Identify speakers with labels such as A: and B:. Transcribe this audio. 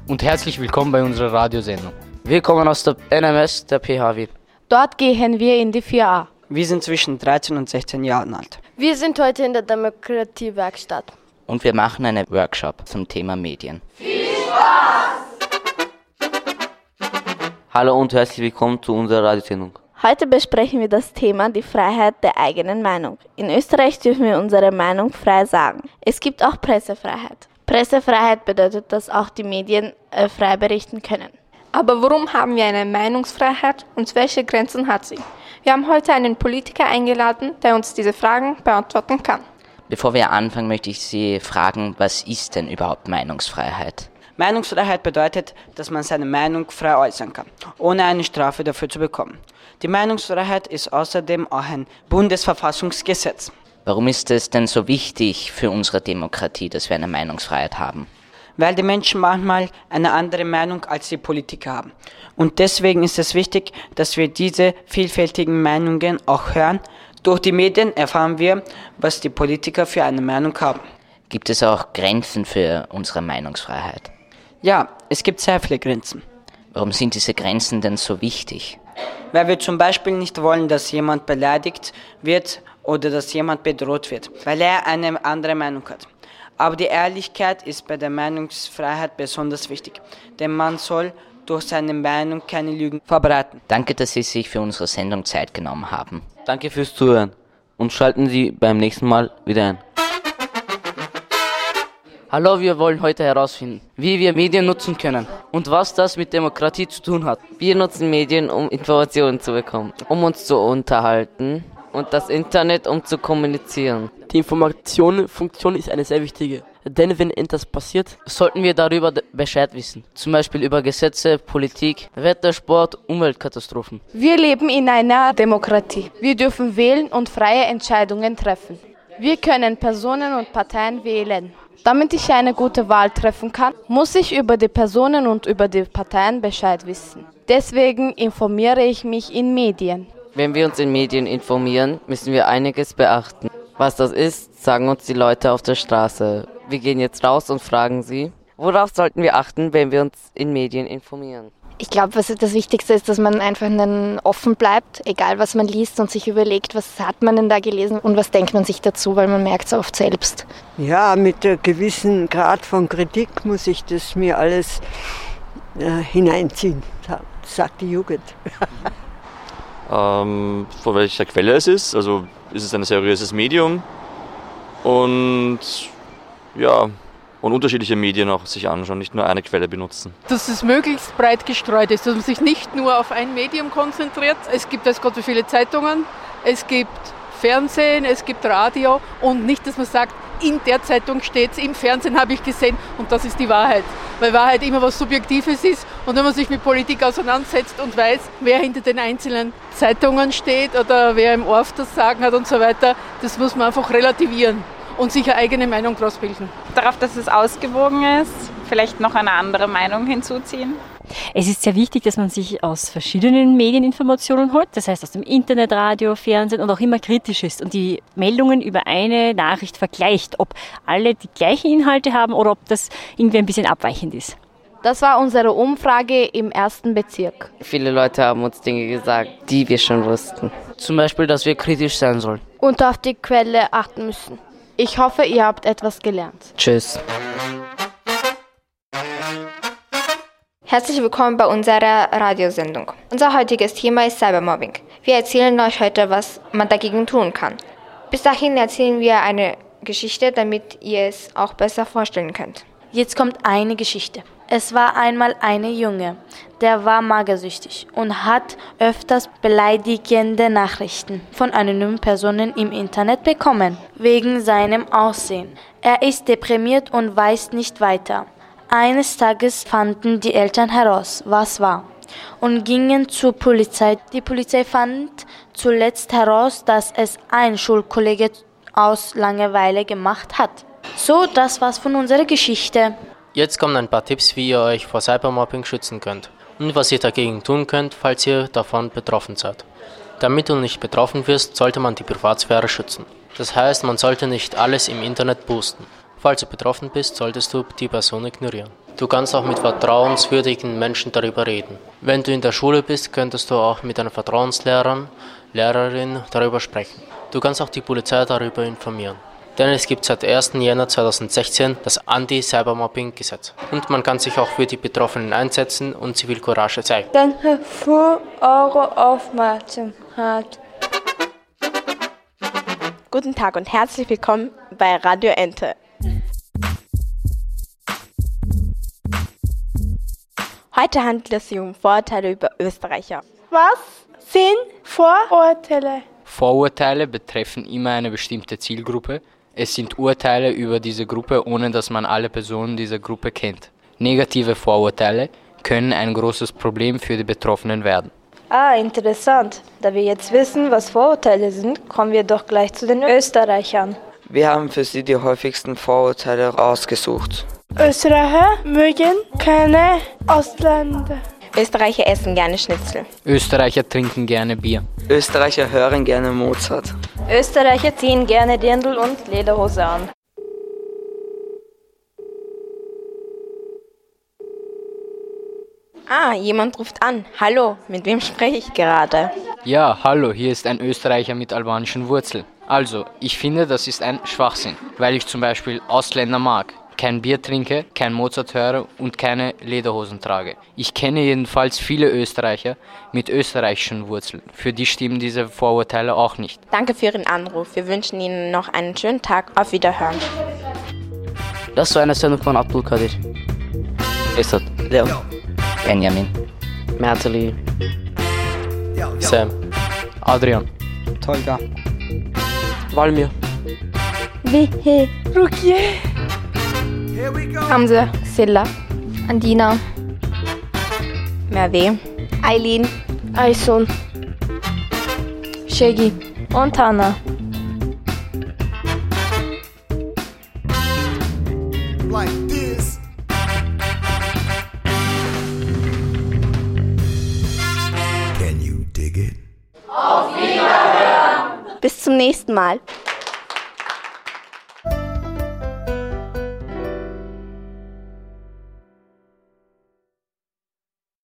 A: und herzlich willkommen bei unserer Radiosendung.
B: Wir kommen aus der NMS, der PH Wien.
C: Dort gehen wir in die 4a.
D: Wir sind zwischen 13 und 16 Jahren alt.
E: Wir sind heute in der Demokratiewerkstatt.
B: Und wir machen einen Workshop zum Thema Medien.
F: Viel Spaß!
G: Hallo und herzlich willkommen zu unserer Radiosendung.
H: Heute besprechen wir das Thema die Freiheit der eigenen Meinung. In Österreich dürfen wir unsere Meinung frei sagen. Es gibt auch Pressefreiheit. Pressefreiheit bedeutet, dass auch die Medien frei berichten können.
C: Aber warum haben wir eine Meinungsfreiheit und welche Grenzen hat sie? Wir haben heute einen Politiker eingeladen, der uns diese Fragen beantworten kann.
B: Bevor wir anfangen, möchte ich Sie fragen, was ist denn überhaupt Meinungsfreiheit?
D: Meinungsfreiheit bedeutet, dass man seine Meinung frei äußern kann, ohne eine Strafe dafür zu bekommen. Die Meinungsfreiheit ist außerdem auch ein Bundesverfassungsgesetz.
B: Warum ist es denn so wichtig für unsere Demokratie, dass wir eine Meinungsfreiheit haben?
D: Weil die Menschen manchmal eine andere Meinung als die Politiker haben. Und deswegen ist es wichtig, dass wir diese vielfältigen Meinungen auch hören. Durch die Medien erfahren wir, was die Politiker für eine Meinung haben.
B: Gibt es auch Grenzen für unsere Meinungsfreiheit?
D: Ja, es gibt sehr viele Grenzen.
B: Warum sind diese Grenzen denn so wichtig?
D: Weil wir zum Beispiel nicht wollen, dass jemand beleidigt wird oder dass jemand bedroht wird, weil er eine andere Meinung hat. Aber die Ehrlichkeit ist bei der Meinungsfreiheit besonders wichtig, denn man soll durch seine Meinung keine Lügen verbreiten.
B: Danke, dass Sie sich für unsere Sendung Zeit genommen haben.
G: Danke fürs Zuhören und schalten Sie beim nächsten Mal wieder ein.
B: Hallo, wir wollen heute herausfinden, wie wir Medien nutzen können und was das mit Demokratie zu tun hat.
I: Wir nutzen Medien, um Informationen zu bekommen, um uns zu unterhalten und das Internet, um zu kommunizieren.
J: Die Informationsfunktion ist eine sehr wichtige, denn wenn etwas passiert,
B: sollten wir darüber Bescheid wissen, zum Beispiel über Gesetze, Politik, Wetter, Sport, Umweltkatastrophen.
C: Wir leben in einer Demokratie. Wir dürfen wählen und freie Entscheidungen treffen. Wir können Personen und Parteien wählen. Damit ich eine gute Wahl treffen kann, muss ich über die Personen und über die Parteien Bescheid wissen. Deswegen informiere ich mich in Medien.
I: Wenn wir uns in Medien informieren, müssen wir einiges beachten. Was das ist, sagen uns die Leute auf der Straße. Wir gehen jetzt raus und fragen sie, worauf sollten wir achten, wenn wir uns in Medien informieren?
E: Ich glaube, was das Wichtigste ist, dass man einfach offen bleibt, egal was man liest und sich überlegt, was hat man denn da gelesen und was denkt man sich dazu, weil man merkt es oft selbst.
K: Ja, mit einem gewissen Grad von Kritik muss ich das mir alles hineinziehen, sagt die Jugend.
L: Von welcher Quelle es ist, also ist es ein seriöses Medium und ja, und unterschiedliche Medien auch sich anschauen, nicht nur eine Quelle benutzen.
M: Dass es möglichst breit gestreut ist, dass man sich nicht nur auf ein Medium konzentriert. Es gibt jetzt Gott wie viele Zeitungen, es gibt Fernsehen, es gibt Radio und nicht, dass man sagt, in der Zeitung steht es, im Fernsehen habe ich gesehen und das ist die Wahrheit. Weil Wahrheit immer was Subjektives ist und wenn man sich mit Politik auseinandersetzt und weiß, wer hinter den einzelnen Zeitungen steht oder wer im Orf das Sagen hat und so weiter, das muss man einfach relativieren und sich eine eigene Meinung daraus bilden.
N: Darauf, dass es ausgewogen ist, vielleicht noch eine andere Meinung hinzuziehen.
O: Es ist sehr wichtig, dass man sich aus verschiedenen Medien Informationen holt, das heißt aus dem Internet, Radio, Fernsehen und auch immer kritisch ist und die Meldungen über eine Nachricht vergleicht, ob alle die gleichen Inhalte haben oder ob das irgendwie ein bisschen abweichend ist.
C: Das war unsere Umfrage im 1. Bezirk.
I: Viele Leute haben uns Dinge gesagt, die wir schon wussten.
B: Zum Beispiel, dass wir kritisch sein sollen.
E: Und auf die Quelle achten müssen.
C: Ich hoffe, ihr habt etwas gelernt.
B: Tschüss.
E: Herzlich willkommen bei unserer Radiosendung. Unser heutiges Thema ist Cybermobbing. Wir erzählen euch heute, was man dagegen tun kann. Bis dahin erzählen wir eine Geschichte, damit ihr es auch besser vorstellen könnt.
H: Jetzt kommt eine Geschichte. Es war einmal ein Junge, der war magersüchtig und hat öfters beleidigende Nachrichten von anonymen Personen im Internet bekommen, wegen seinem Aussehen. Er ist deprimiert und weiß nicht weiter. Eines Tages fanden die Eltern heraus, was war, und gingen zur Polizei. Die Polizei fand zuletzt heraus, dass es ein Schulkollege aus Langeweile gemacht hat. So, das war's von unserer Geschichte.
P: Jetzt kommen ein paar Tipps, wie ihr euch vor Cybermobbing schützen könnt und was ihr dagegen tun könnt, falls ihr davon betroffen seid. Damit du nicht betroffen wirst, sollte man die Privatsphäre schützen. Das heißt, man sollte nicht alles im Internet posten. Falls du betroffen bist, solltest du die Person ignorieren. Du kannst auch mit vertrauenswürdigen Menschen darüber reden. Wenn du in der Schule bist, könntest du auch mit einer Vertrauenslehrerin darüber sprechen. Du kannst auch die Polizei darüber informieren. Denn es gibt seit 1. Jänner 2016 das Anti-Cybermobbing-Gesetz. Und man kann sich auch für die Betroffenen einsetzen und Zivilcourage zeigen.
C: Danke für eure Aufmerksamkeit.
Q: Guten Tag und herzlich willkommen bei Radio Ente. Heute handelt es sich um Vorurteile über Österreicher.
C: Was sind Vorurteile?
A: Vorurteile betreffen immer eine bestimmte Zielgruppe. Es sind Urteile über diese Gruppe, ohne dass man alle Personen dieser Gruppe kennt. Negative Vorurteile können ein großes Problem für die Betroffenen werden.
R: Interessant. Da wir jetzt wissen, was Vorurteile sind, kommen wir doch gleich zu den Österreichern.
S: Wir haben für Sie die häufigsten Vorurteile rausgesucht.
C: Österreicher mögen keine Ausländer.
Q: Österreicher essen gerne Schnitzel.
A: Österreicher trinken gerne Bier.
S: Österreicher hören gerne Mozart.
R: Österreicher ziehen gerne Dirndl und Lederhose an.
Q: Jemand ruft an. Hallo, mit wem spreche ich gerade?
A: Ja, hallo, hier ist ein Österreicher mit albanischen Wurzeln. Also, ich finde, das ist ein Schwachsinn, weil ich zum Beispiel Ausländer mag, kein Bier trinke, kein Mozart höre und keine Lederhosen trage. Ich kenne jedenfalls viele Österreicher mit österreichischen Wurzeln. Für die stimmen diese Vorurteile auch nicht.
Q: Danke für Ihren Anruf. Wir wünschen Ihnen noch einen schönen Tag. Auf Wiederhören.
B: Das war eine Sendung von Abdul Kadir.
G: Esat.
S: Leon.
G: Benjamin.
B: Merteli.
P: Sam.
A: Adrian.
D: Tolga.
J: Valmir.
C: Wihe. Rukiye.
E: Hamza.
C: Silla.
E: Andina.
Q: Merve.
E: Eileen.
C: Aysun.
R: Shegi. Und Hannah.
F: Like this. Can you dig it?
Q: Bis zum nächsten Mal.